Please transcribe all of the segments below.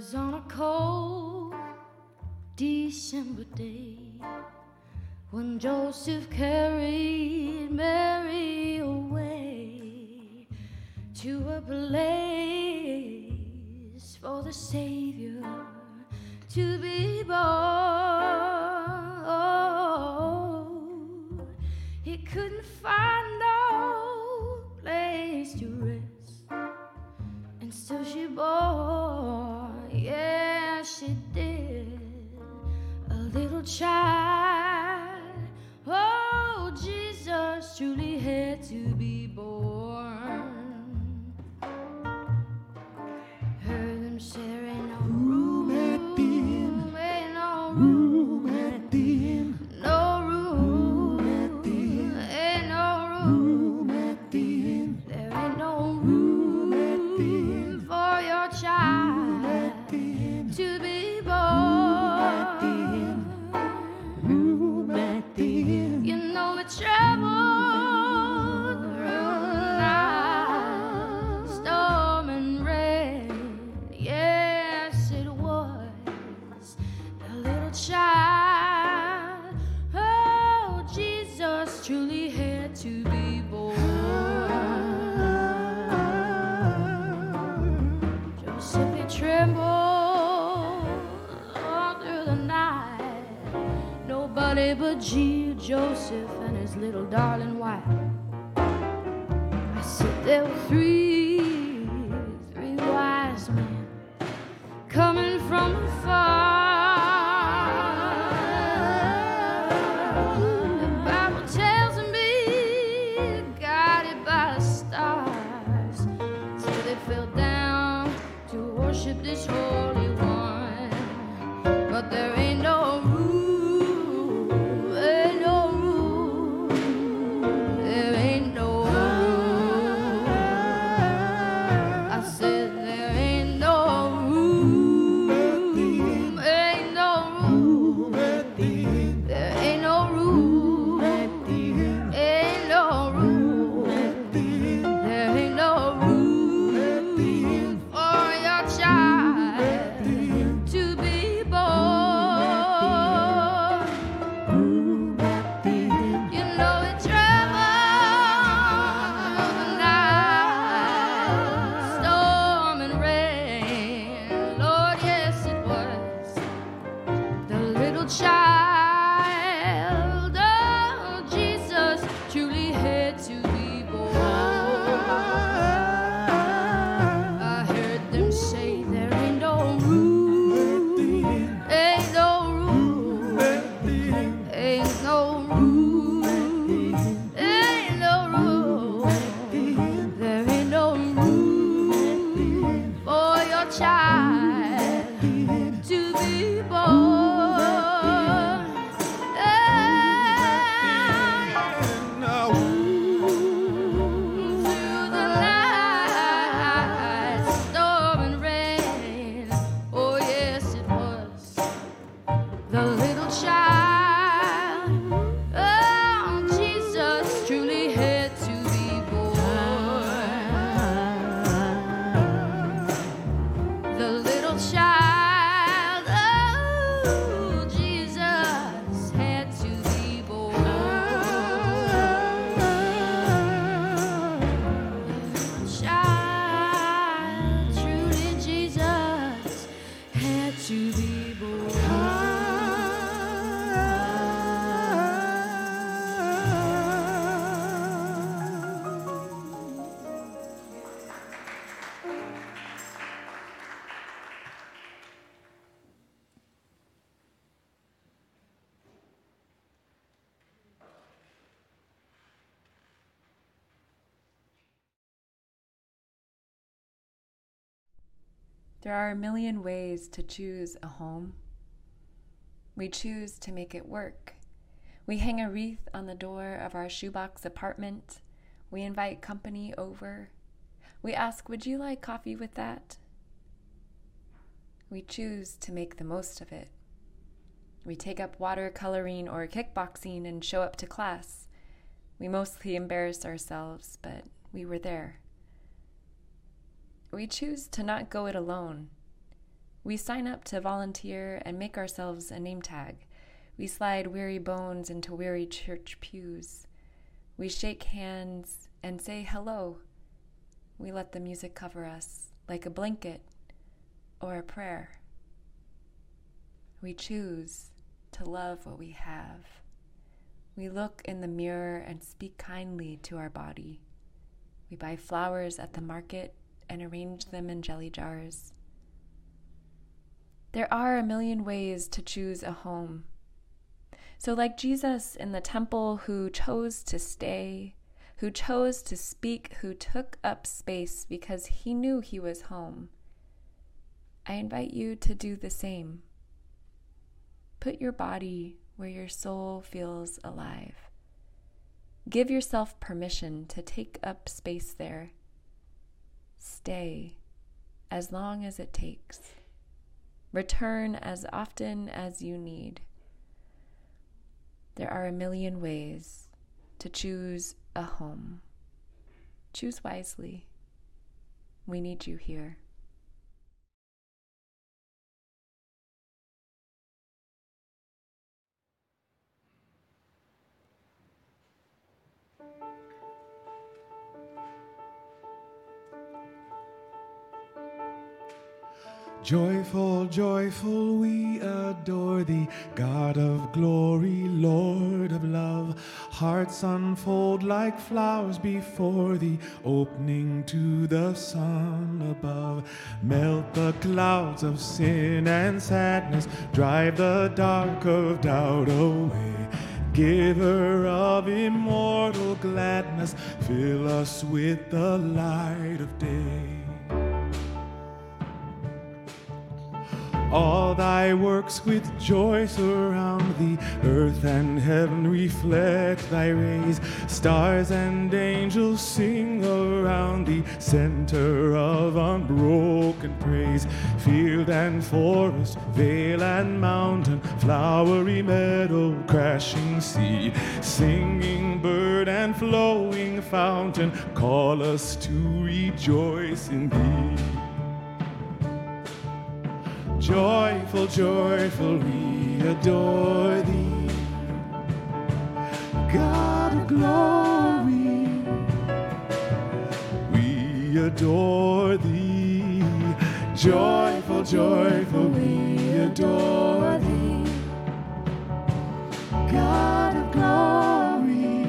was on a cold December day when Joseph carried Mary away to a place for the Savior to be born. He couldn't find no place to rest, and still she bore, yeah, she did, a little child. Oh, Jesus truly had to be born. Heard them say there ain't no room at the inn, ain't no room at the inn, no room at the inn, ain't no room at the inn, there ain't no room at the inn for your child to be born. Room at the inn, you know we traveled through the night, storm and rain. Yes, it was the little child. Oh, Jesus truly had to be born. Joseph, he trembled all through the night. Nobody but Joseph and his little darling wife. I said there were three wise men coming from afar. The Bible tells me, guided by the stars, so they fell down to worship this Holy One. But there ain't no room, ain't no room, there ain't no room. I said there ain't no room, ain't no room, there ain't no room, ain't no room, there ain't no room for your child to be born. You know it traveled the night, storm and rain. Lord, yes, it was the little child. Oh, Jesus truly had to be born. I heard them say there ain't no room, ain't no room, ain't no room, ain't no room, there ain't no room for your child to be born. Through the night, storm and rain. Oh, yes, it was the little child. Oh, Jesus truly had to be born. The little child. Oh, Jesus had to be born. Child, truly Jesus had to be born. There are a million ways to choose a home. We choose to make it work. We hang a wreath on the door of our shoebox apartment. We invite company over. We ask, would you like coffee with that? We choose to make the most of it. We take up watercoloring or kickboxing and show up to class. We mostly embarrass ourselves, but we were there. We choose to not go it alone. We sign up to volunteer and make ourselves a name tag. We slide weary bones into weary church pews. We shake hands and say hello. We let the music cover us like a blanket or a prayer. We choose to love what we have. We look in the mirror and speak kindly to our body. We buy flowers at the market and arrange them in jelly jars. There are a million ways to choose a home. So like Jesus in the temple who chose to stay, who chose to speak, who took up space because he knew he was home, I invite you to do the same. Put your body where your soul feels alive. Give yourself permission to take up space there. Stay as long as it takes. Return as often as you need. There are a million ways to choose a home. Choose wisely. We need you here. Joyful, joyful, we adore thee, God of glory, Lord of love. Hearts unfold like flowers before thee, opening to the sun above. Melt the clouds of sin and sadness, drive the dark of doubt away. Giver of immortal gladness, fill us with the light of day. All thy works with joy surround thee. Earth and heaven reflect thy rays. Stars and angels sing around thee, center of unbroken praise. Field and forest, vale and mountain, flowery meadow, crashing sea, singing bird and flowing fountain, call us to rejoice in thee. Joyful, joyful, we adore thee, God of glory. We adore thee. Joyful, joyful, we adore thee, God of glory.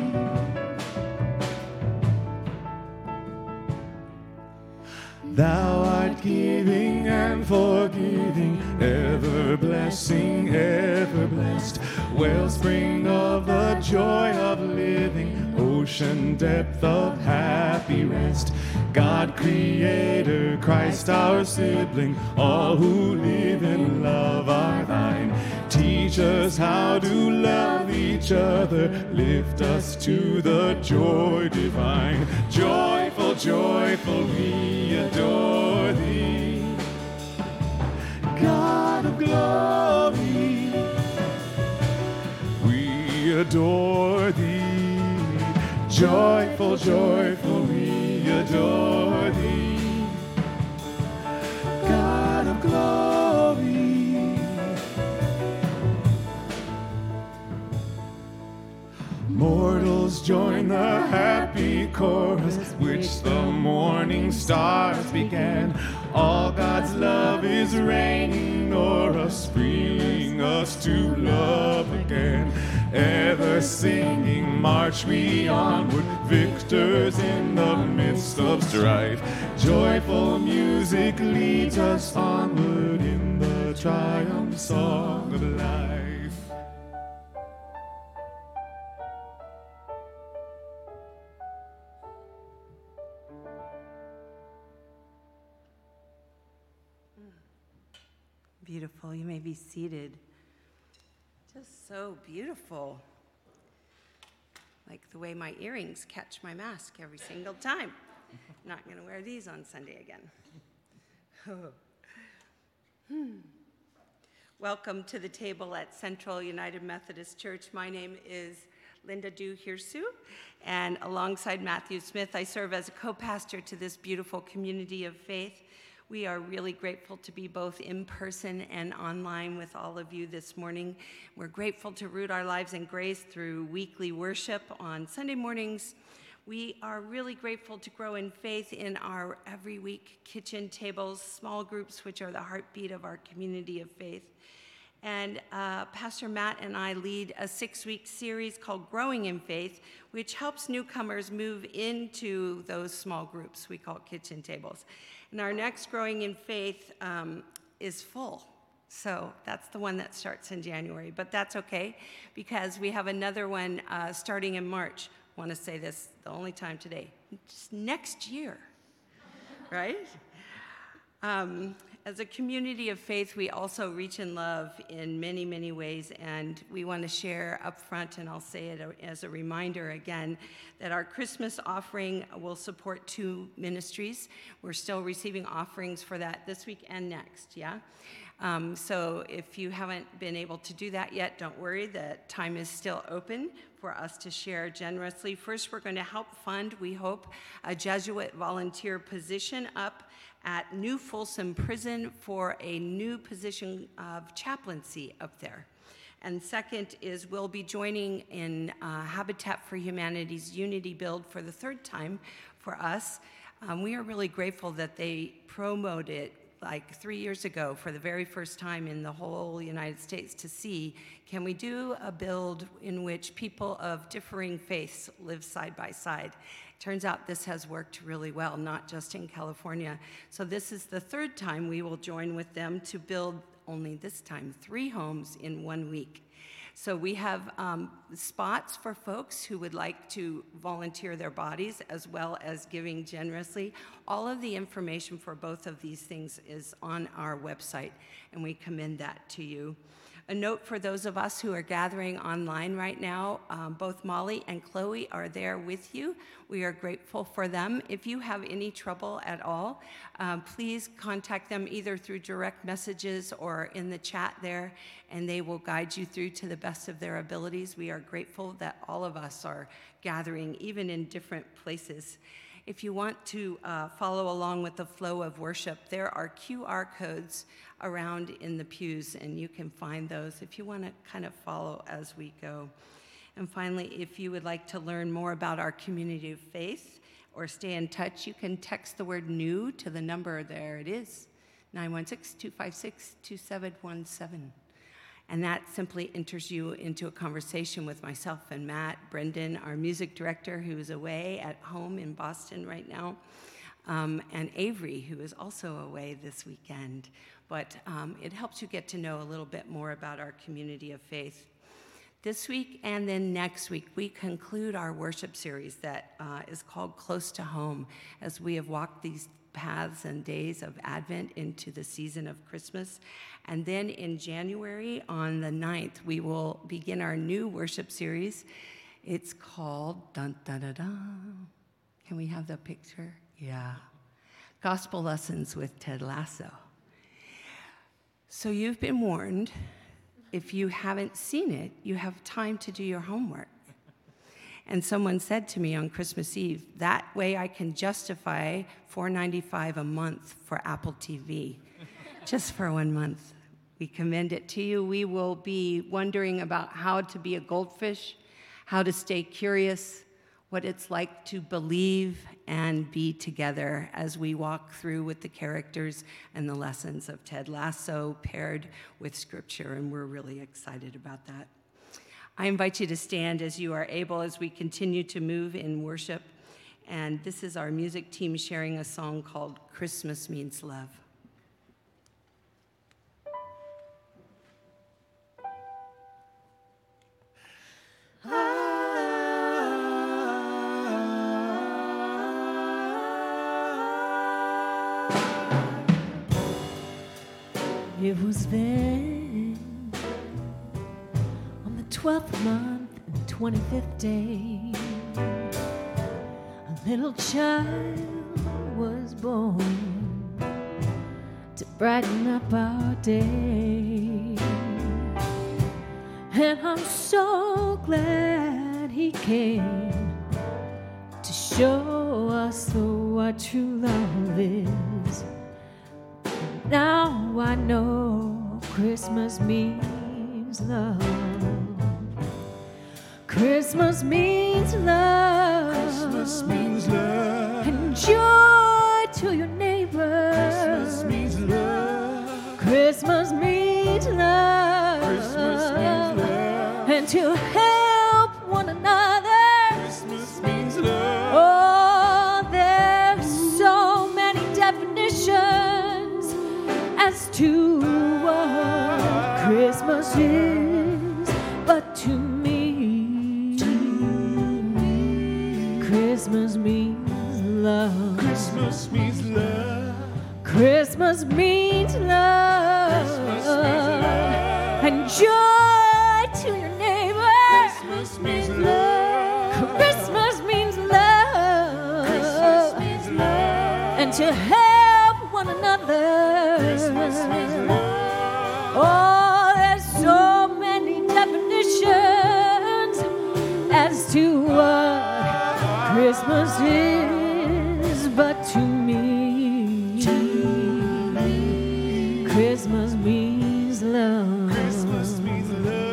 Thou art giving and forgiving, ever blessing, ever blessed, wellspring of the joy of living, ocean depth of happy rest. God creator, Christ our sibling, all who live in love are thine. Teach us how to love each other, lift us to the joy divine. Joyful, joyful, we adore thee, God of glory. We adore thee. Joyful, joyful, we adore thee, God of glory. Mortals join the happy chorus which the morning stars began. All God's love is reigning o'er us, freeing us to love again. Ever singing, march we onward, victors in the midst of strife. Joyful music leads us onward in the triumph song of life. Beautiful. You may be seated. Just so beautiful. Like the way my earrings catch my mask every single time. Not going to wear these on Sunday again. Welcome to the table at Central United Methodist Church. My name is Linda Du-Hirsu, and alongside Matthew Smith, I serve as a co-pastor to this beautiful community of faith. We are really grateful to be both in person and online with all of you this morning. We're grateful to root our lives in grace through weekly worship on Sunday mornings. We are really grateful to grow in faith in our every week kitchen tables, small groups, which are the heartbeat of our community of faith. And Pastor Matt and I lead a 6-week series called Growing in Faith, which helps newcomers move into those small groups we call kitchen tables. And our next Growing in Faith is full. So that's the one that starts in January. But that's okay, because we have another one starting in March. I want to say this the only time today. Just next year, right? As a community of faith, we also reach in love in many, many ways, and we want to share up front, and I'll say it as a reminder again, that our Christmas offering will support 2 ministries. We're still receiving offerings for that this week and next, yeah? So if you haven't been able to do that yet, don't worry, the time is still open for us to share generously. First, we're going to help fund, we hope, a Jesuit volunteer position up at New Folsom Prison for a new position of chaplaincy up there. And second is we'll be joining in Habitat for Humanity's Unity Build for the 3rd time for us. We are really grateful that they promoted it like 3 years ago for the very first time in the whole United States to see, can we do a build in which people of differing faiths live side by side? Turns out this has worked really well, not just in California. So this is the 3rd time we will join with them to build, only this time, 3 homes in 1 week. So we have spots for folks who would like to volunteer their bodies as well as giving generously. All of the information for both of these things is on our website, and we commend that to you. A note for those of us who are gathering online right now, both Molly and Chloe are there with you. We are grateful for them. If you have any trouble at all, please contact them either through direct messages or in the chat there, and they will guide you through to the best of their abilities. We are grateful that all of us are gathering, even in different places. If you want to follow along with the flow of worship, there are QR codes around in the pews, and you can find those if you want to kind of follow as we go. And finally, if you would like to learn more about our community of faith or stay in touch, you can text the word NEW to the number, there it is, 916-256-2717. And that simply enters you into a conversation with myself and Matt, Brendan, our music director, who is away at home in Boston right now, and Avery, who is also away this weekend. But it helps you get to know a little bit more about our community of faith. This week and then next week, we conclude our worship series that is called Close to Home, as we have walked these paths and days of Advent into the season of Christmas. And then in January, on the 9th, we will begin our new worship series. It's called, dun, dun, dun, dun. Can we have the picture? Yeah. Gospel Lessons with Ted Lasso. So you've been warned. If you haven't seen it, you have time to do your homework. And someone said to me on Christmas Eve, that way I can justify $4.95 a month for Apple TV, just for 1 month. We commend it to you. We will be wondering about how to be a goldfish, how to stay curious, what it's like to believe and be together as we walk through with the characters and the lessons of Ted Lasso paired with Scripture, and we're really excited about that. I invite you to stand as you are able as we continue to move in worship. And this is our music team sharing a song called Christmas Means Love. It was then, on the 12th month, and the 25th day, a little child was born to brighten up our day. And I'm so glad he came to show us what true love is. Now I know Christmas means love. Christmas means love. Christmas means love. And joy to your neighbor. Christmas means love. Christmas means love. Christmas means love. And to help one another. Christmas means love. Oh, there's so many definitions as to what Christmas is, but to me, Christmas means love. Christmas means love. Christmas means love. Christmas means love. And joy to your neighbor. Christmas means love. Christmas means love. Christmas means love. And to help one another. Christmas means love. Oh, there's so many definitions as to what Christmas is, but to me, Christmas means love. Christmas means love.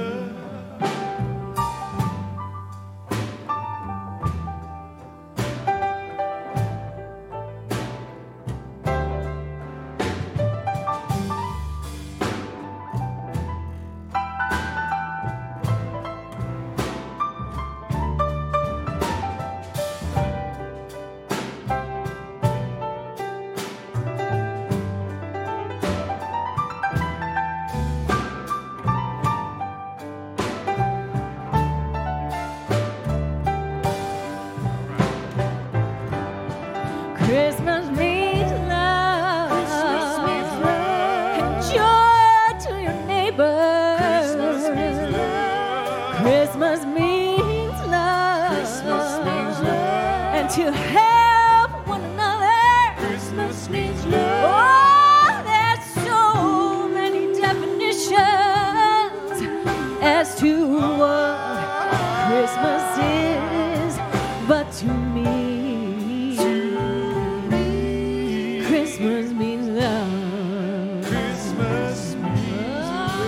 Christmas means love. Christmas means love. And joy to your neighbor. Christmas means love. Christmas means love. Christmas means love. And to help one another. Christmas means love. Oh, there's so many definitions as to what Christmas is, but to me, Christmas means love. Christmas means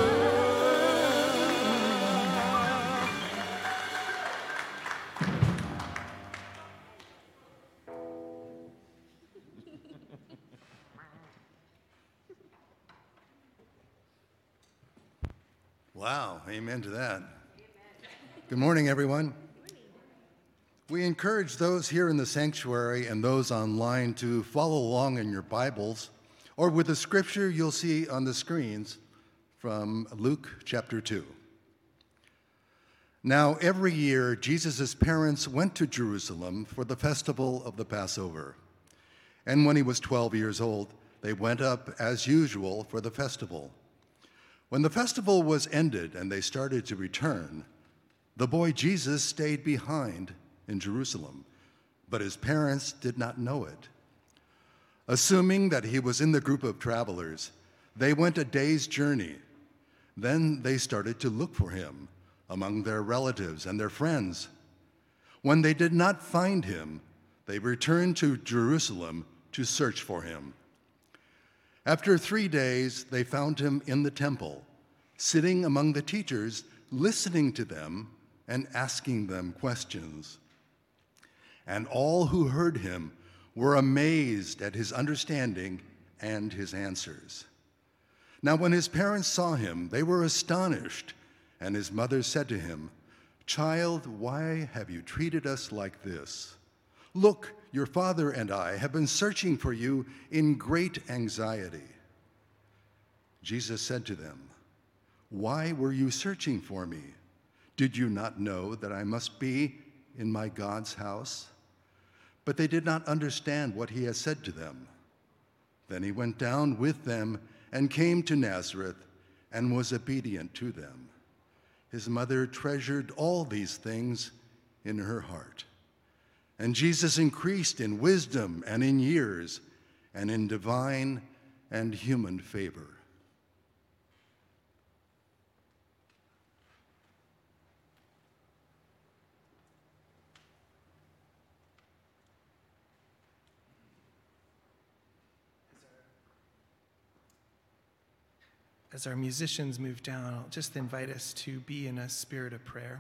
Wow, amen to that. Good morning, everyone. We encourage those here in the sanctuary and those online to follow along in your Bibles or with the scripture you'll see on the screens from Luke chapter 2. Now, every year, Jesus' parents went to Jerusalem for the festival of the Passover. And when he was 12 years old, they went up as usual for the festival. When the festival was ended and they started to return, the boy Jesus stayed behind in Jerusalem, but his parents did not know it. Assuming that he was in the group of travelers, they went a day's journey. Then they started to look for him among their relatives and their friends. When they did not find him, they returned to Jerusalem to search for him. After 3 days, they found him in the temple, sitting among the teachers, listening to them and asking them questions. And all who heard him were amazed at his understanding and his answers. Now, when his parents saw him, they were astonished, and his mother said to him, "Child, why have you treated us like this? Look, your father and I have been searching for you in great anxiety." Jesus said to them, "Why were you searching for me? Did you not know that I must be in my God's house?" But they did not understand what he had said to them. Then he went down with them and came to Nazareth and was obedient to them. His mother treasured all these things in her heart. And Jesus increased in wisdom and in years and in divine and human favor. as our musicians move down, I'll just invite us to be in a spirit of prayer.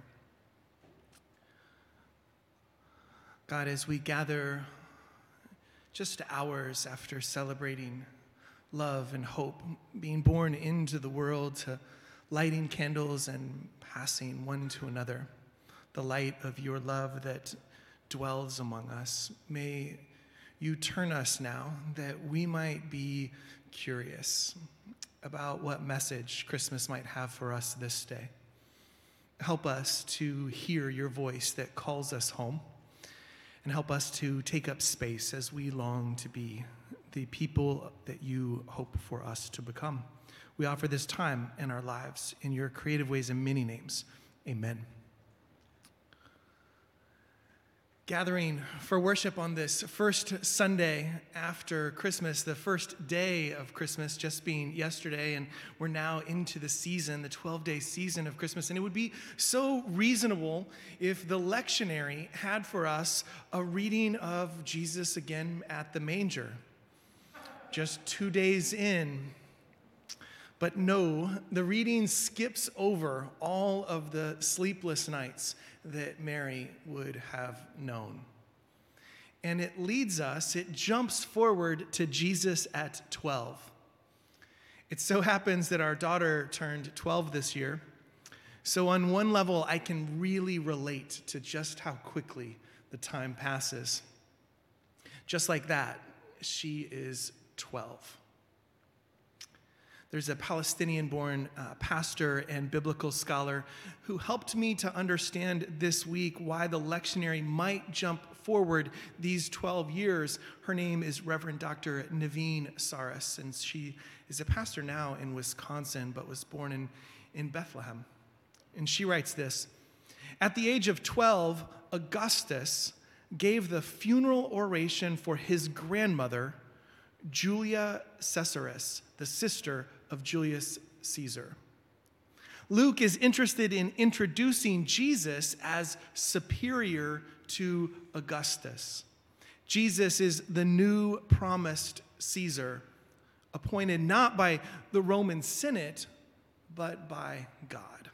God, as we gather just hours after celebrating love and hope, being born into the world, to lighting candles and passing one to another, the light of your love that dwells among us, may you turn us now that we might be curious about what message Christmas might have for us this day. Help us to hear your voice that calls us home, and help us to take up space as we long to be the people that you hope for us to become. We offer this time in our lives in your creative ways and many names. Amen. Gathering for worship on this first Sunday after Christmas, the first day of Christmas just being yesterday, and we're now into the season, the 12-day season of Christmas. And it would be so reasonable if the lectionary had for us a reading of Jesus again at the manger, just 2 days in. But no, the reading skips over all of the sleepless nights that Mary would have known. And it jumps forward to Jesus at 12. It so happens that our daughter turned 12 this year. So on one level, I can really relate to just how quickly the time passes. Just like that, she is 12. There's a Palestinian-born pastor and biblical scholar who helped me to understand this week why the lectionary might jump forward these 12 years. Her name is Reverend Dr. Naveen Saras, and she is a pastor now in Wisconsin, but was born in Bethlehem. And she writes this: at the age of 12, Augustus gave the funeral oration for his grandmother, Julia Caesaris, the sister of Julius Caesar. Luke is interested in introducing Jesus as superior to Augustus. Jesus is the new promised Caesar, appointed not by the Roman Senate, but by God.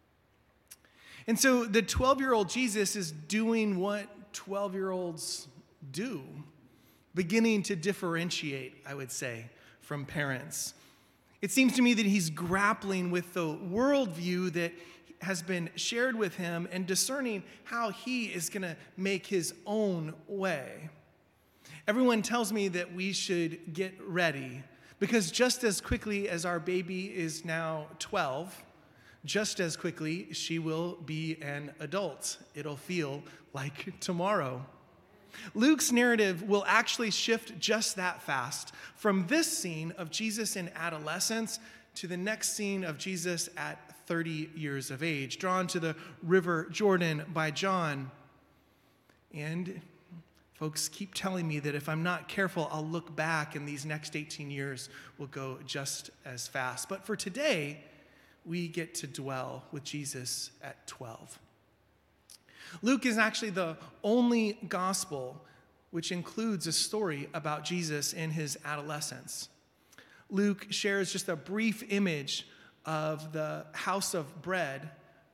And so the 12-year-old Jesus is doing what 12-year-olds do, beginning to differentiate, I would say, from parents. It seems to me that he's grappling with the worldview that has been shared with him and discerning how he is going to make his own way. Everyone tells me that we should get ready because just as quickly as our baby is now 12, just as quickly she will be an adult. It'll feel like tomorrow. Luke's narrative will actually shift just that fast from this scene of Jesus in adolescence to the next scene of Jesus at 30 years of age, drawn to the River Jordan by John. And folks keep telling me that if I'm not careful, I'll look back and these next 18 years will go just as fast. But for today, we get to dwell with Jesus at 12. Luke is actually the only gospel which includes a story about Jesus in his adolescence. Luke shares just a brief image of the house of bread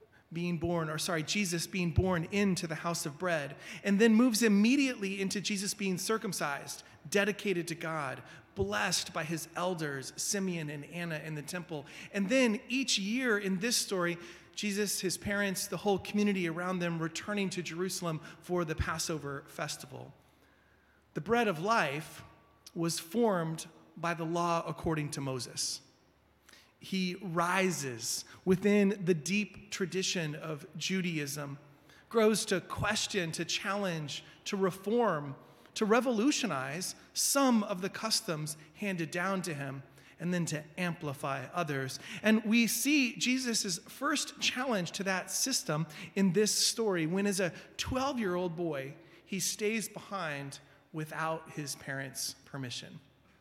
Jesus being born into the house of bread, and then moves immediately into Jesus being circumcised, dedicated to God, blessed by his elders, Simeon and Anna in the temple. And then each year in this story, Jesus, his parents, the whole community around them returning to Jerusalem for the Passover festival. The bread of life was formed by the law according to Moses. He rises within the deep tradition of Judaism, grows to question, to challenge, to reform, to revolutionize some of the customs handed down to him, and then to amplify others. And we see Jesus' first challenge to that system in this story when, as a 12-year-old boy, he stays behind without his parents' permission.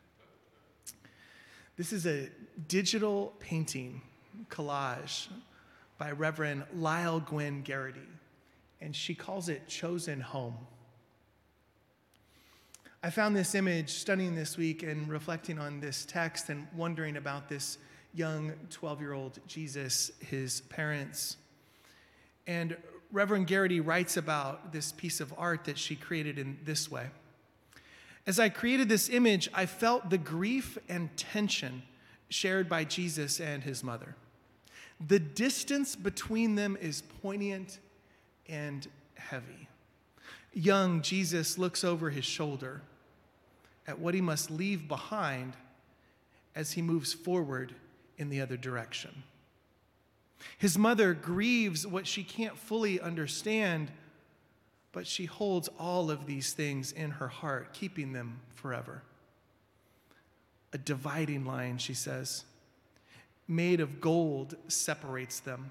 This is a digital painting collage by Reverend Lyle Gwen Garrity, and she calls it Chosen Home. I found this image studying this week and reflecting on this text and wondering about this young 12-year-old Jesus his parents. And Reverend Garrity writes about this piece of art that she created in this way. As I created this image, I felt the grief and tension shared by Jesus and his mother. The distance between them is poignant and heavy. Young Jesus looks over his shoulder at what he must leave behind as he moves forward in the other direction. His mother grieves what she can't fully understand, but she holds all of these things in her heart, keeping them forever. A dividing line, she says, made of gold separates them.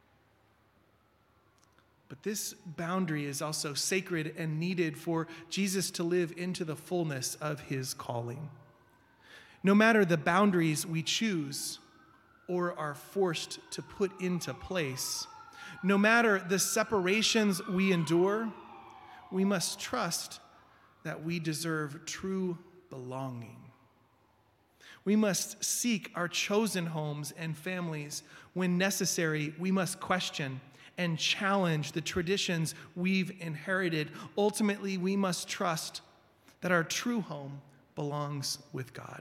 But this boundary is also sacred and needed for Jesus to live into the fullness of his calling. No matter the boundaries we choose or are forced to put into place, no matter the separations we endure, we must trust that we deserve true belonging. We must seek our chosen homes and families. When necessary, we must question and challenge the traditions we've inherited. Ultimately, we must trust that our true home belongs with God.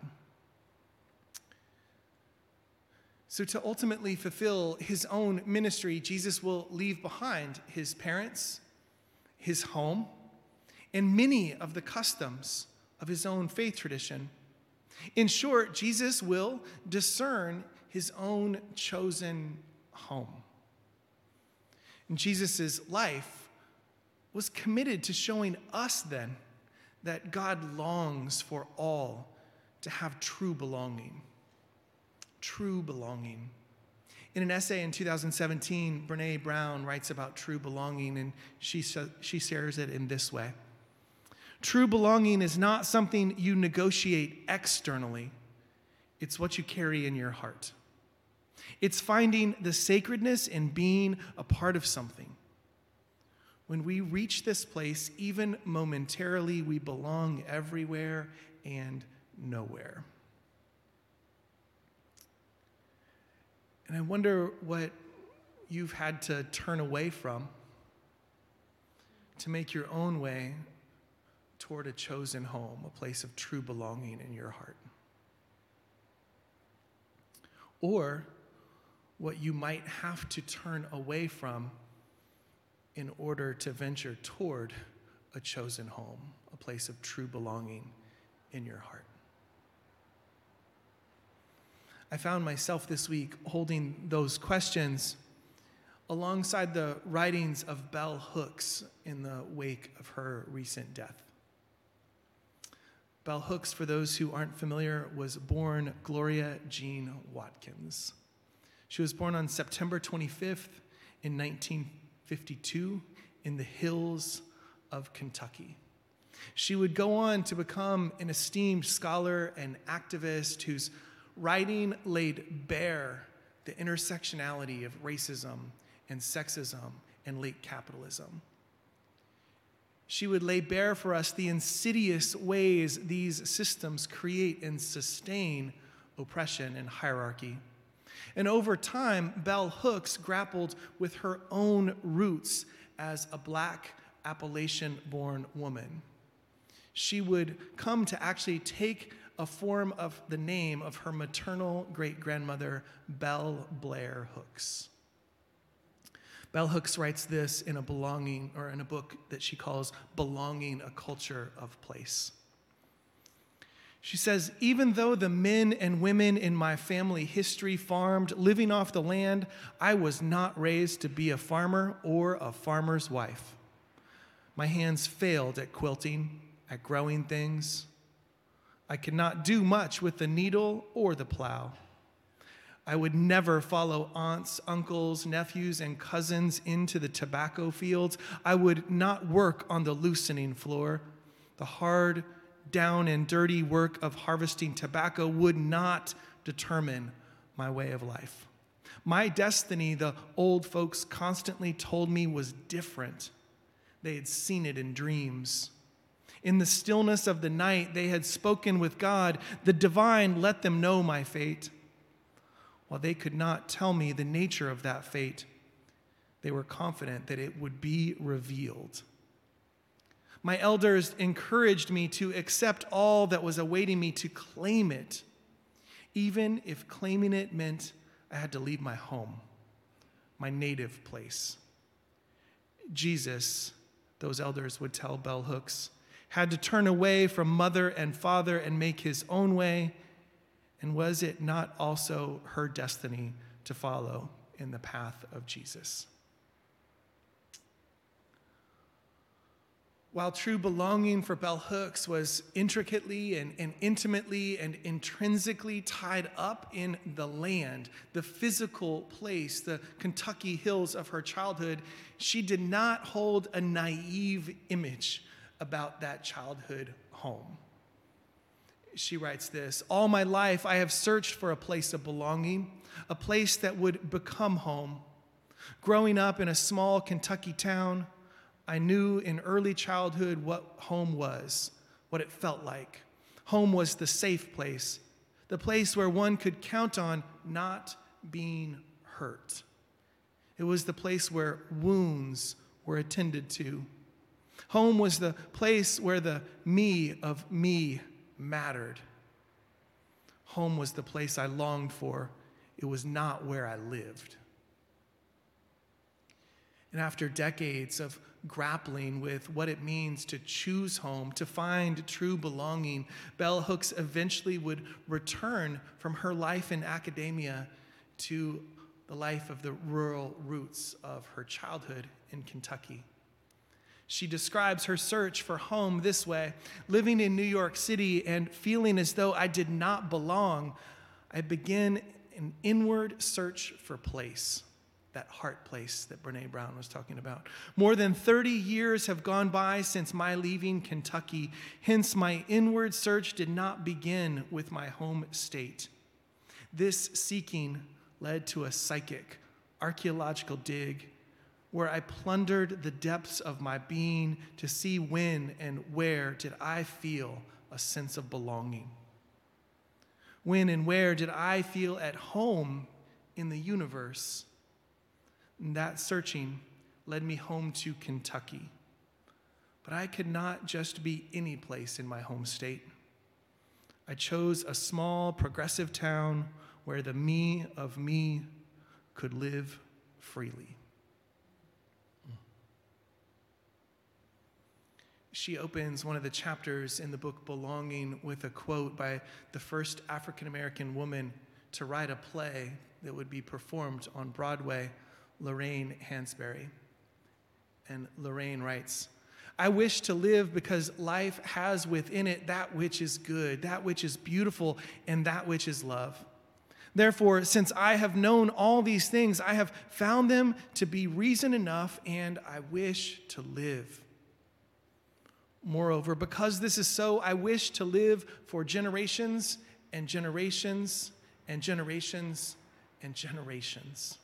So to ultimately fulfill his own ministry, Jesus will leave behind his parents, his home, and many of the customs of his own faith tradition. In short, Jesus will discern his own chosen home. And Jesus' life was committed to showing us then that God longs for all to have true belonging. True belonging. In an essay in 2017, Brene Brown writes about true belonging, and she shares it in this way. True belonging is not something you negotiate externally. It's what you carry in your heart. It's finding the sacredness in being a part of something. When we reach this place, even momentarily, we belong everywhere and nowhere. And I wonder what you've had to turn away from to make your own way toward a chosen home, a place of true belonging in your heart. Or what you might have to turn away from in order to venture toward a chosen home, a place of true belonging in your heart. I found myself this week holding those questions alongside the writings of Bell Hooks in the wake of her recent death. Bell Hooks, for those who aren't familiar, was born Gloria Jean Watkins. She was born on September 25th in 1952 in the hills of Kentucky. She would go on to become an esteemed scholar and activist whose writing laid bare the intersectionality of racism and sexism and late capitalism. She would lay bare for us the insidious ways these systems create and sustain oppression and hierarchy. And over time, Bell Hooks grappled with her own roots as a Black Appalachian-born woman. She would come to actually take a form of the name of her maternal great-grandmother, Belle Blair Hooks. Bell Hooks writes this in a book that she calls Belonging, a Culture of Place. She says, even though the men and women in my family history farmed, living off the land, I was not raised to be a farmer or a farmer's wife. My hands failed at quilting, at growing things. I could not do much with the needle or the plow. I would never follow aunts, uncles, nephews, and cousins into the tobacco fields. I would not work on the loosening floor. The hard, down and dirty work of harvesting tobacco would not determine my way of life. My destiny, the old folks constantly told me, was different. They had seen it in dreams. In the stillness of the night, they had spoken with God. The divine let them know my fate. While they could not tell me the nature of that fate, they were confident that it would be revealed. My elders encouraged me to accept all that was awaiting me, to claim it, even if claiming it meant I had to leave my home, my native place. Jesus, those elders would tell Bell Hooks, had to turn away from mother and father and make his own way. And was it not also her destiny to follow in the path of Jesus? While true belonging for Bell Hooks was intricately and intimately and intrinsically tied up in the land, the physical place, the Kentucky hills of her childhood, she did not hold a naive image about that childhood home. She writes this: "All my life I have searched for a place of belonging, a place that would become home. Growing up in a small Kentucky town, I knew in early childhood what home was, what it felt like. Home was the safe place, the place where one could count on not being hurt. It was the place where wounds were attended to. Home was the place where the me of me mattered. Home was the place I longed for. It was not where I lived." And after decades of grappling with what it means to choose home, to find true belonging, Bell Hooks eventually would return from her life in academia to the life of the rural roots of her childhood in Kentucky. She describes her search for home this way: "Living in New York City and feeling as though I did not belong, I began an inward search for place." That heart place that Brene Brown was talking about. "More than 30 years have gone by since my leaving Kentucky. Hence, my inward search did not begin with my home state. This seeking led to a psychic, archaeological dig where I plundered the depths of my being to see when and where did I feel a sense of belonging. When and where did I feel at home in the universe? And that searching led me home to Kentucky. But I could not just be any place in my home state. I chose a small progressive town where the me of me could live freely." She opens one of the chapters in the book Belonging with a quote by the first African-American woman to write a play that would be performed on Broadway, Lorraine Hansberry. And Lorraine writes, "I wish to live because life has within it that which is good, that which is beautiful, and that which is love. Therefore, since I have known all these things, I have found them to be reason enough, and I wish to live. Moreover, because this is so, I wish to live for generations and generations and generations and generations."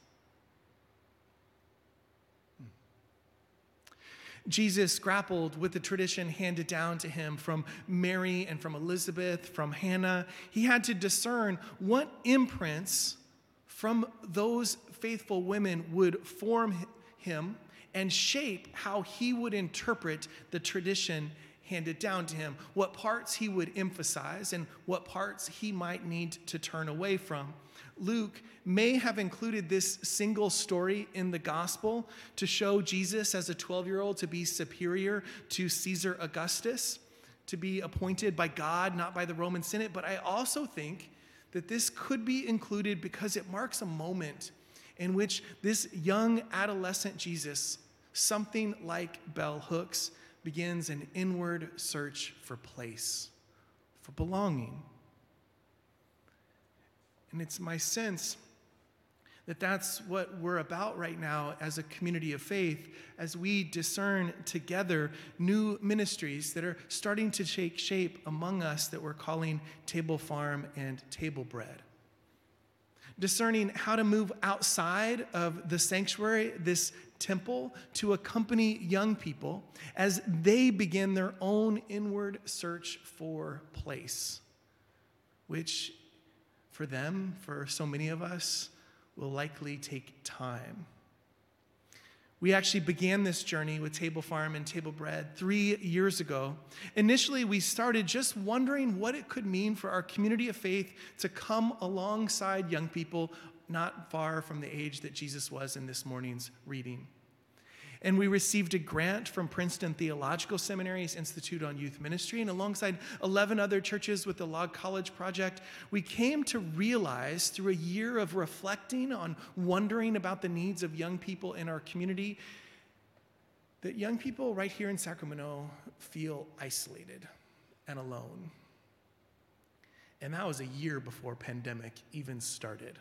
Jesus grappled with the tradition handed down to him from Mary and from Elizabeth, from Hannah. He had to discern what imprints from those faithful women would form him and shape how he would interpret the tradition handed down to him, what parts he would emphasize and what parts he might need to turn away from. Luke may have included this single story in the gospel to show Jesus as a 12-year-old to be superior to Caesar Augustus, to be appointed by God, not by the Roman Senate. But I also think that this could be included because it marks a moment in which this young adolescent Jesus, something like Bell Hooks, begins an inward search for place, for belonging. And it's my sense that that's what we're about right now as a community of faith, as we discern together new ministries that are starting to take shape among us that we're calling Table Farm and Table Bread. Discerning how to move outside of the sanctuary, this temple, to accompany young people as they begin their own inward search for place, which for them, for so many of us, will likely take time. We actually began this journey with Table Farm and Table Bread 3 years ago. Initially, we started just wondering what it could mean for our community of faith to come alongside young people not far from the age that Jesus was in this morning's reading. And we received a grant from Princeton Theological Seminary's Institute on Youth Ministry, and alongside 11 other churches with the Log College Project, we came to realize through a year of reflecting on wondering about the needs of young people in our community that young people right here in Sacramento feel isolated and alone. And that was a year before pandemic even started.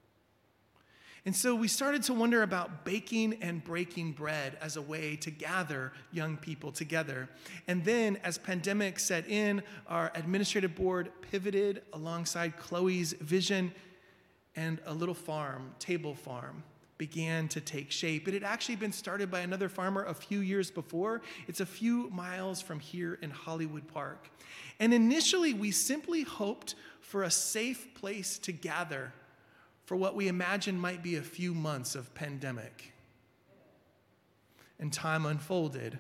And so we started to wonder about baking and breaking bread as a way to gather young people together. And then as pandemic set in, our administrative board pivoted alongside Chloe's vision, and a little farm, Table Farm, began to take shape. It had actually been started by another farmer a few years before. It's a few miles from here in Hollywood Park. And initially, we simply hoped for a safe place to gather for what we imagine might be a few months of pandemic. And time unfolded.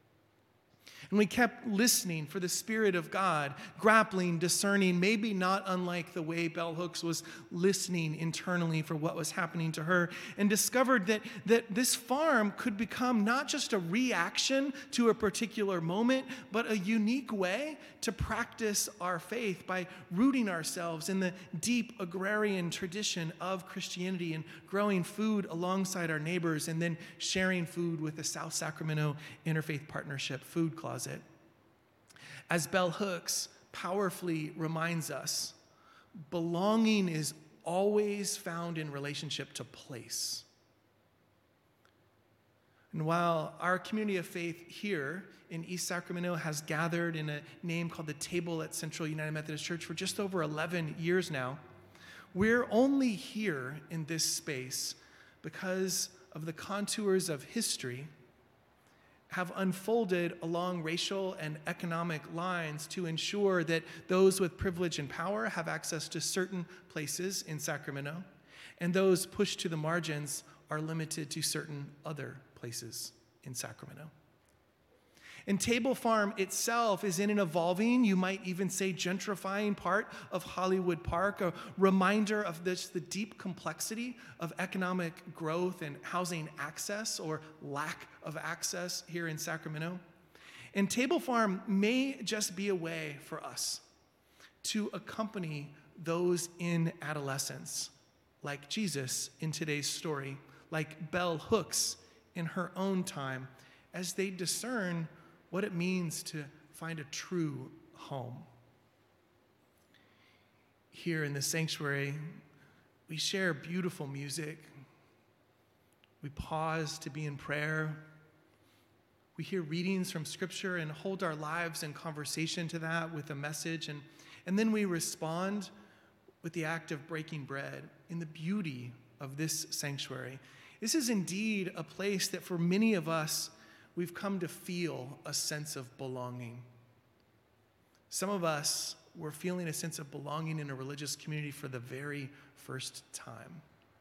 And we kept listening for the Spirit of God, grappling, discerning, maybe not unlike the way Bell Hooks was listening internally for what was happening to her, and discovered that this farm could become not just a reaction to a particular moment, but a unique way to practice our faith by rooting ourselves in the deep agrarian tradition of Christianity and growing food alongside our neighbors and then sharing food with the South Sacramento Interfaith Partnership Food Closet. As Bell Hooks powerfully reminds us, belonging is always found in relationship to place. And while our community of faith here in East Sacramento has gathered in a name called the Table at Central United Methodist Church for just over 11 years now, we're only here in this space because of the contours of history have unfolded along racial and economic lines to ensure that those with privilege and power have access to certain places in Sacramento, and those pushed to the margins are limited to certain other places in Sacramento. And Table Farm itself is in an evolving, you might even say gentrifying part of Hollywood Park, a reminder of the deep complexity of economic growth and housing access or lack of access here in Sacramento. And Table Farm may just be a way for us to accompany those in adolescence, like Jesus in today's story, like Bell Hooks in her own time, as they discern what it means to find a true home. Here in the sanctuary, we share beautiful music. We pause to be in prayer. We hear readings from Scripture and hold our lives in conversation to that with a message. And then we respond with the act of breaking bread in the beauty of this sanctuary. This is indeed a place that for many of us, we've come to feel a sense of belonging. Some of us were feeling a sense of belonging in a religious community for the very first time.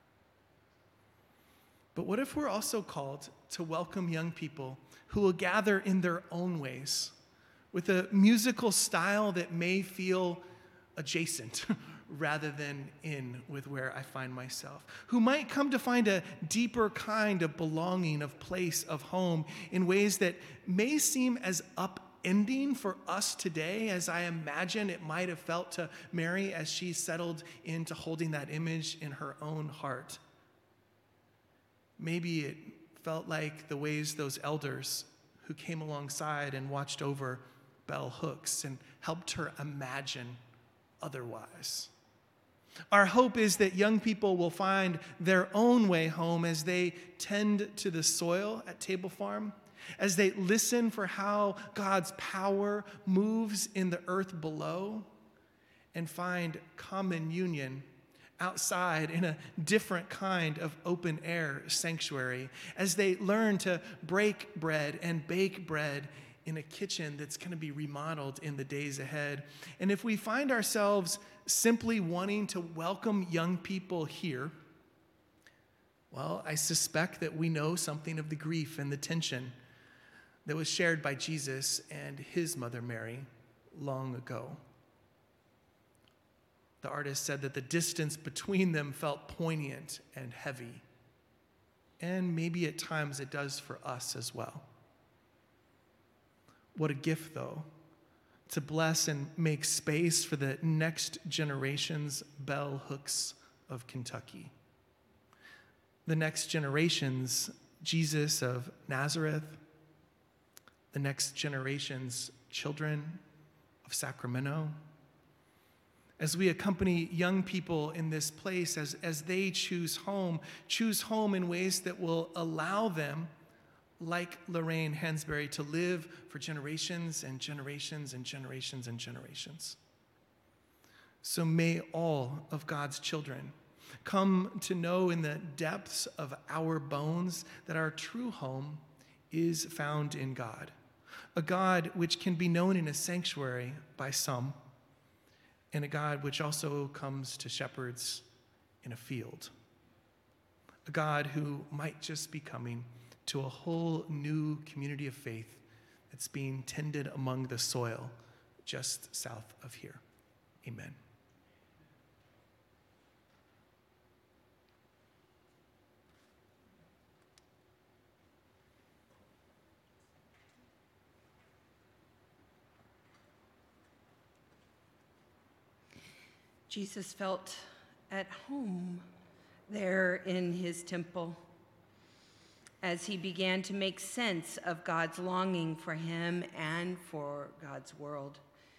But what if we're also called to welcome young people who will gather in their own ways, with a musical style that may feel adjacent rather than in with where I find myself, who might come to find a deeper kind of belonging, of place, of home, in ways that may seem as upending for us today as I imagine it might have felt to Mary as she settled into holding that image in her own heart. Maybe it felt like the ways those elders who came alongside and watched over Bell Hooks and helped her imagine otherwise. Our hope is that young people will find their own way home as they tend to the soil at Table Farm, as they listen for how God's power moves in the earth below, and find common union outside in a different kind of open air sanctuary, as they learn to break bread and bake bread in a kitchen that's going to be remodeled in the days ahead. And if we find ourselves simply wanting to welcome young people here, well, I suspect that we know something of the grief and the tension that was shared by Jesus and his mother Mary long ago. The artist said that the distance between them felt poignant and heavy. And maybe at times it does for us as well. What a gift, though, to bless and make space for the next generation's bell hooks of Kentucky. The next generation's Jesus of Nazareth, the next generation's children of Sacramento. As we accompany young people in this place, as they choose home in ways that will allow them, like Lorraine Hansberry, to live for generations and generations and generations and generations. So may all of God's children come to know in the depths of our bones that our true home is found in God, a God which can be known in a sanctuary by some, and a God which also comes to shepherds in a field. A God who might just be coming to a whole new community of faith that's being tended among the soil just south of here. Amen. Jesus felt at home there in his temple as he began to make sense of God's longing for him and for God's world.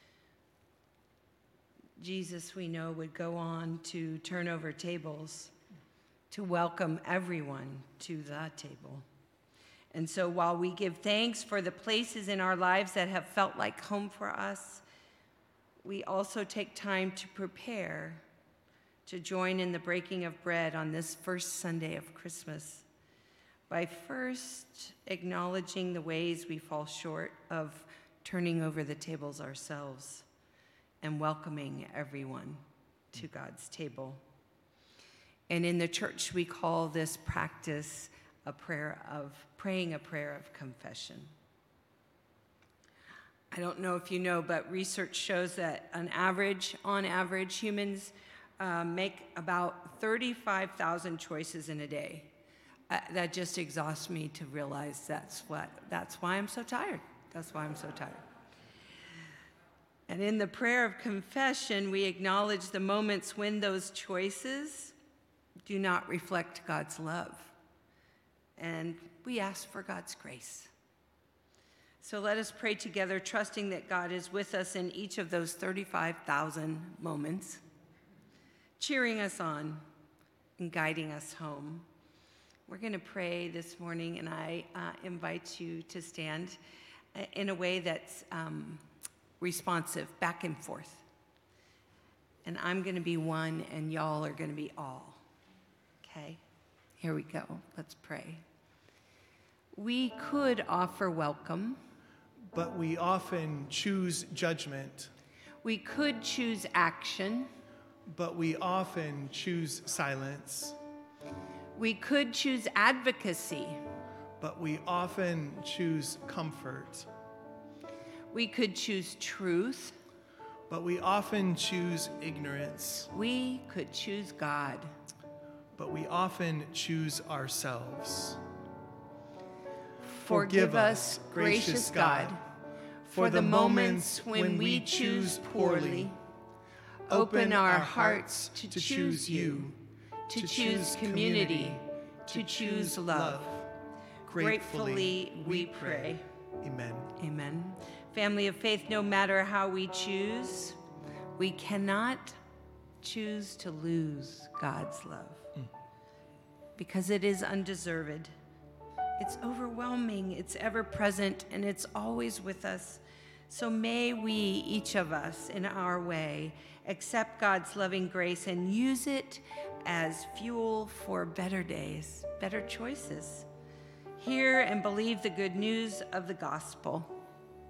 Jesus, we know, would go on to turn over tables, to welcome everyone to the table. And so while we give thanks for the places in our lives that have felt like home for us, we also take time to prepare to join in the breaking of bread on this first Sunday of Christmas by first acknowledging the ways we fall short of turning over the tables ourselves and welcoming everyone to God's table. And in the church, we call this practice praying a prayer of confession. I don't know if you know, but research shows that on average, humans make about 35,000 choices in a day. That just exhausts me to realize that's why I'm so tired. That's why I'm so tired. And in the prayer of confession, we acknowledge the moments when those choices do not reflect God's love. And we ask for God's grace. So let us pray together, trusting that God is with us in each of those 35,000 moments, cheering us on and guiding us home. We're going to pray this morning, and I invite you to stand in a way that's responsive, back and forth. And I'm going to be one, and y'all are going to be all. Okay? Here we go. Let's pray. We could offer welcome, but we often choose judgment. We could choose action, but we often choose silence. We could choose advocacy, but we often choose comfort. We could choose truth, but we often choose ignorance. We could choose God, but we often choose ourselves. Forgive us, gracious God, for the moments when we choose poorly. Open our hearts to choose you, to choose community, to choose love. Gratefully we pray. Amen. Amen. Family of faith, no matter how we choose, we cannot choose to lose God's love because it is undeserved. It's overwhelming, it's ever present, and it's always with us. So may we, each of us, in our way, accept God's loving grace and use it as fuel for better days, better choices. Hear and believe the good news of the gospel.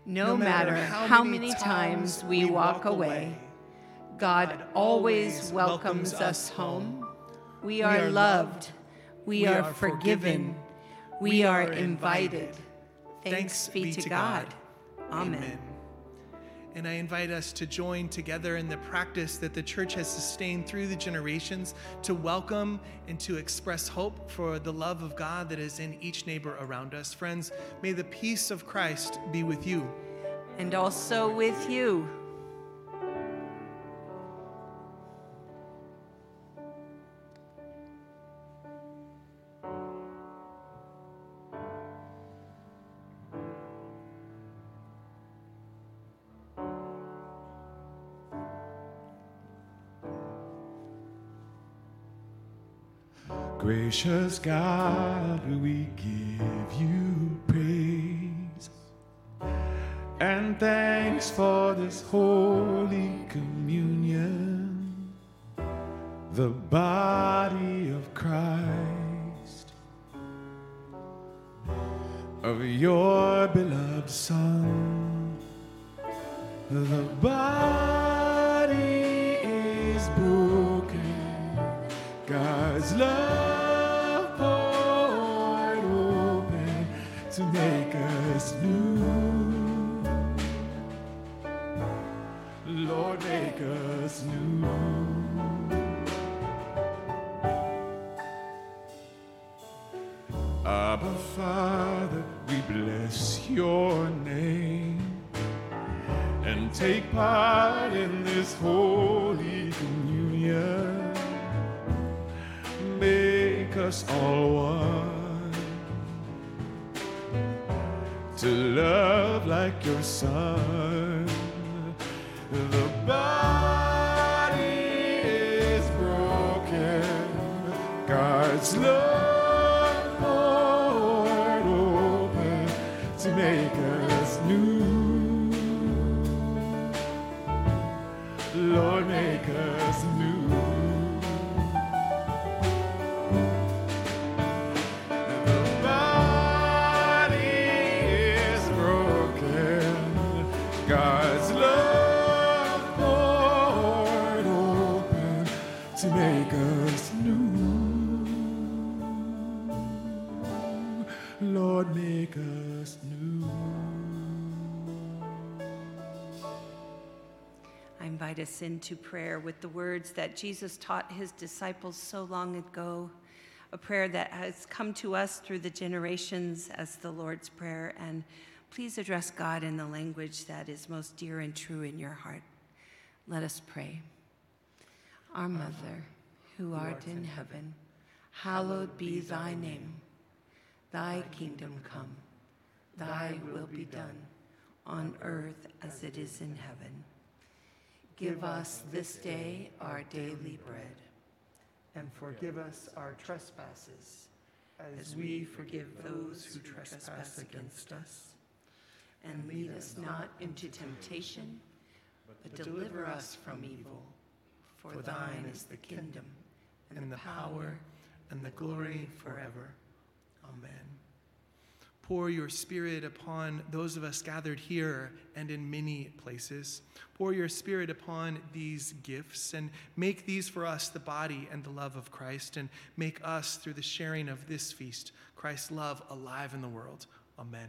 No matter how many times we walk away, God always welcomes us home. We are loved. We are forgiven. We are invited. Thanks be to God. Amen. And I invite us to join together in the practice that the church has sustained through the generations to welcome and to express hope for the love of God that is in each neighbor around us. Friends, may the peace of Christ be with you. And also with you. Gracious God, we give you praise and thanks for this holy communion, the body of Christ, of your beloved Son. The body is broken, God's love poured open to make us new. Lord, make us new. Abba, Father, we bless your name and take part in this holy communion. Make us all one, to love like your Son. The body is broken, God's love poured open to make us new. Lord, make us new. God's love poured open to make us new. Lord, make us new. I invite us into prayer with the words that Jesus taught his disciples so long ago, a prayer that has come to us through the generations as the Lord's Prayer. And please address God in the language that is most dear and true in your heart. Let us pray. Our Mother, who art in heaven, hallowed be thy name. Thy kingdom come, thy will be done, on earth as it is in heaven. Give us this day our daily bread, and forgive us our trespasses, as we forgive those who trespass against us. And lead us not into temptation, but deliver us from evil. For thine is the kingdom, And the power and the glory forever. Amen. Pour your Spirit upon those of us gathered here and in many places. Pour your Spirit upon these gifts and make these for us the body and the love of Christ, and make us, through the sharing of this feast, Christ's love alive in the world. Amen.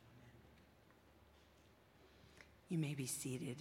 You may be seated.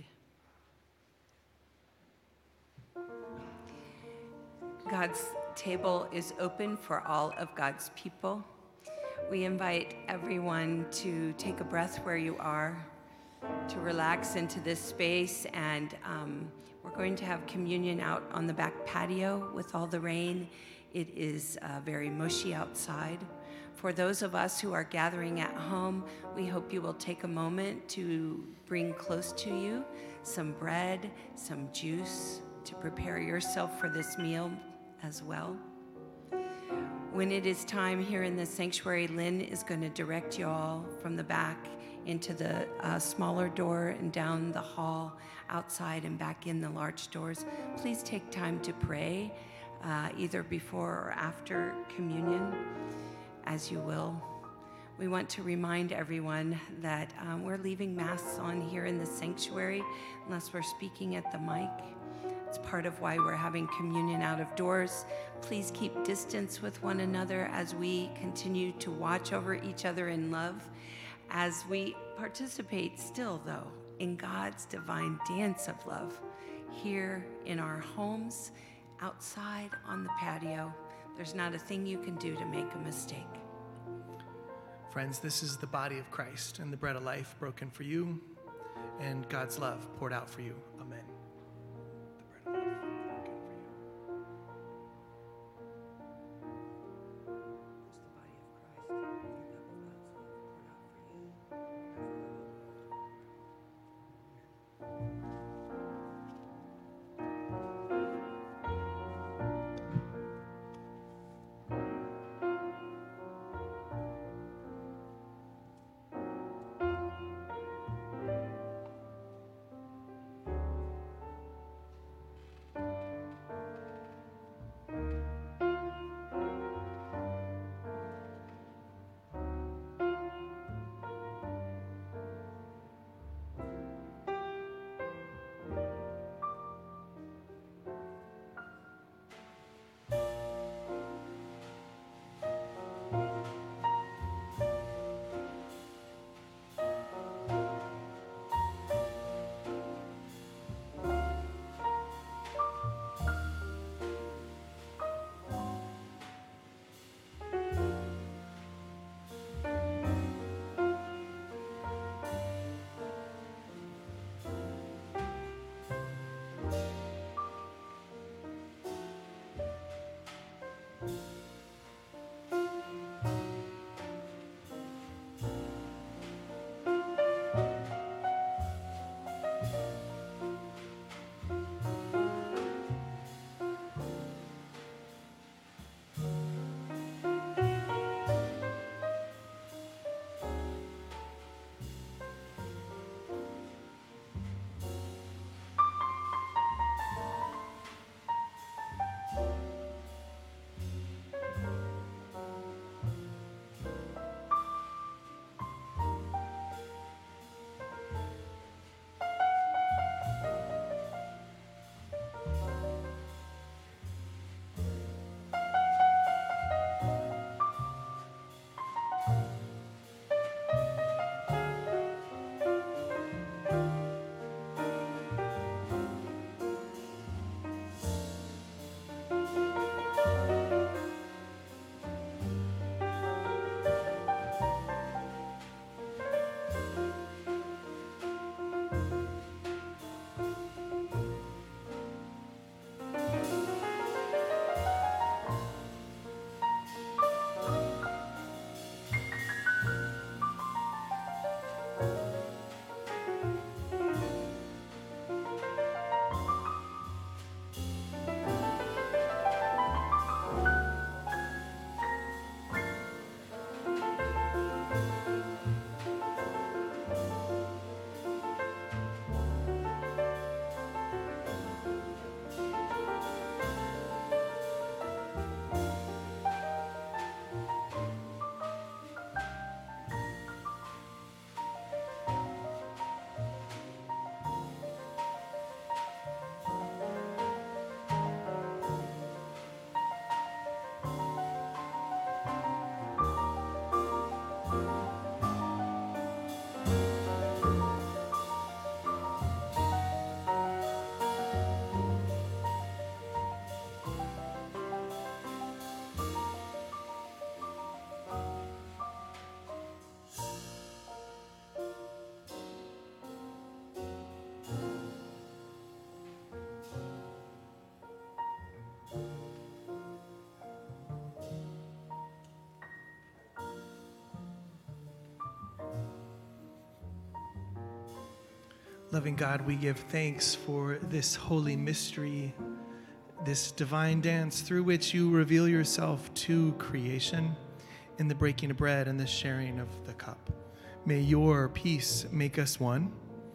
God's table is open for all of God's people. We invite everyone to take a breath where you are, to relax into this space, and we're going to have communion out on the back patio with all the rain. It is very mushy outside. For those of us who are gathering at home, we hope you will take a moment to bring close to you some bread, some juice, to prepare yourself for this meal as well. When it is time here in the sanctuary, Lynn is going to direct you all from the back into the smaller door and down the hall, outside and back in the large doors. Please take time to pray, either before or after communion, as you will. We want to remind everyone that we're leaving masks on here in the sanctuary unless we're speaking at the mic. It's part of why we're having communion out of doors. Please keep distance with one another as we continue to watch over each other in love, as we participate still, though, in God's divine dance of love here in our homes, outside on the patio. There's not a thing you can do to make a mistake. Friends, this is the body of Christ and the bread of life broken for you, and God's love poured out for you. Amen. The bread of life broken for you. It's the body of Christ, the cup of God's love poured out for you. Loving God, we give thanks for this holy mystery, this divine dance through which you reveal yourself to creation in the breaking of bread and the sharing of the cup. May your peace make us one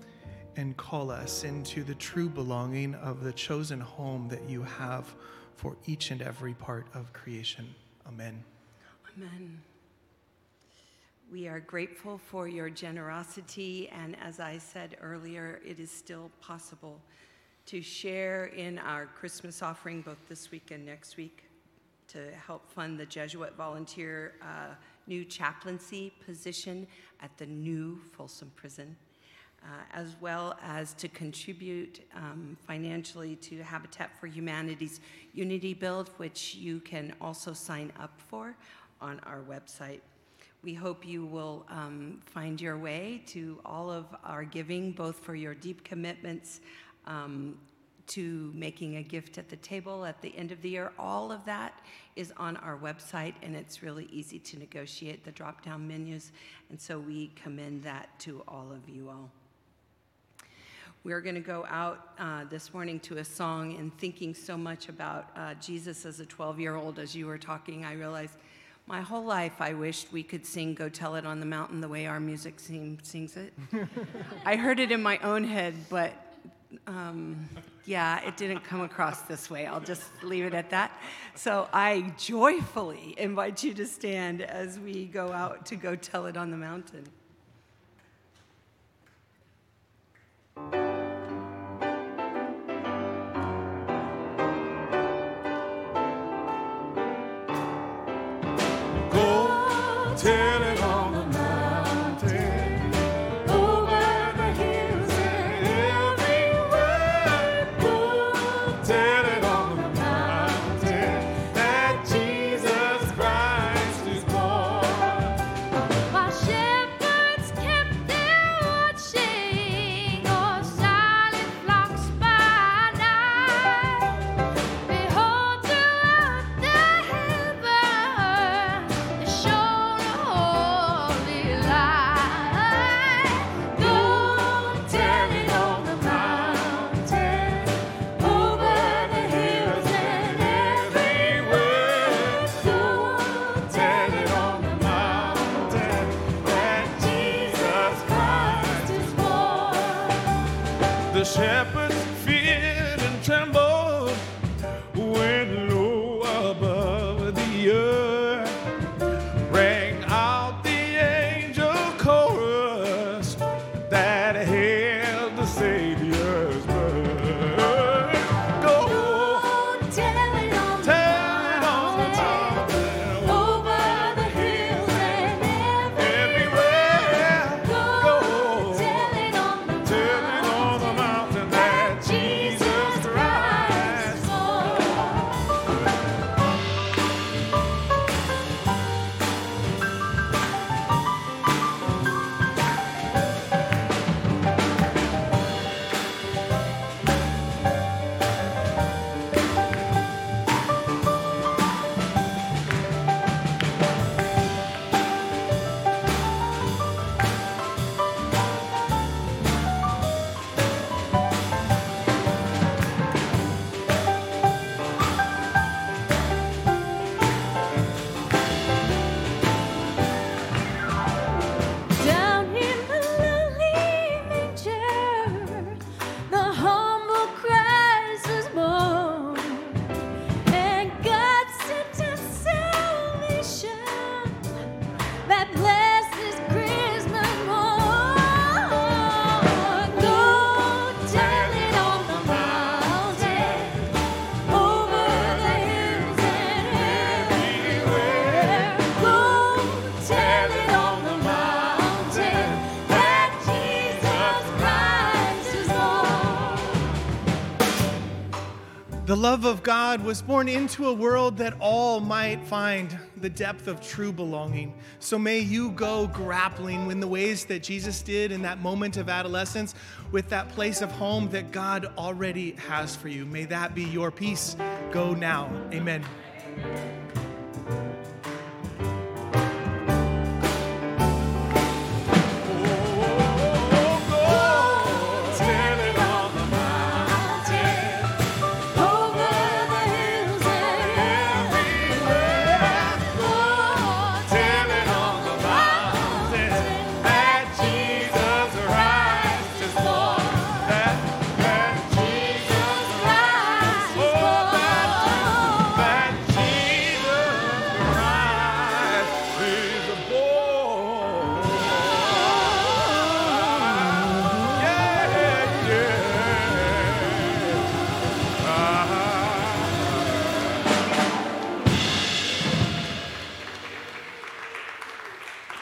and call us into the true belonging of the chosen home that you have for each and every part of creation. Amen. Amen. We are grateful for your generosity, and as I said earlier, it is still possible to share in our Christmas offering both this week and next week to help fund the Jesuit volunteer new chaplaincy position at the new Folsom Prison, as well as to contribute financially to Habitat for Humanity's Unity Build, which you can also sign up for on our website. We hope you will find your way to all of our giving, both for your deep commitments to making a gift at the table at the end of the year. All of that is on our website, and it's really easy to negotiate the drop-down menus, and so we commend that to all of you all. We're going to go out this morning to a song, and thinking so much about Jesus as a 12-year-old, as you were talking, I realized my whole life I wished we could sing Go Tell It on the Mountain the way our music team sings it. I heard it in my own head, but yeah, it didn't come across this way. I'll just leave it at that. So I joyfully invite you to stand as we go out to Go Tell It on the Mountain. Tell it on the mountain, over the hills and everywhere. Go tell it on the mountain that Jesus Christ is born. While shepherds kept their watching, or silent flocks by night, behold, throughout the heaven, the shore holy light. Go tell it on the mountain, over the hills and everywhere. Go Tell it on the mountain that Jesus Christ is born. The shepherds feared and trembled when low above the earth rang out the angel chorus that hailed the Savior's birth. Go Tell it on the mountain, over the hills and everywhere. Go tell it on the mountain that Jesus Christ is born. Down in the lowly manger, the humble Christ was born, and God sent us salvation that blessed this Christmas morn. Go tell it on the mountain, over the hills and everywhere. Go tell it on the mountain that Jesus Christ is born. The love of God was born into a world that all might find the depth of true belonging. So may you go grappling in the ways that Jesus did in that moment of adolescence with that place of home that God already has for you. May that be your peace. Go now. Amen.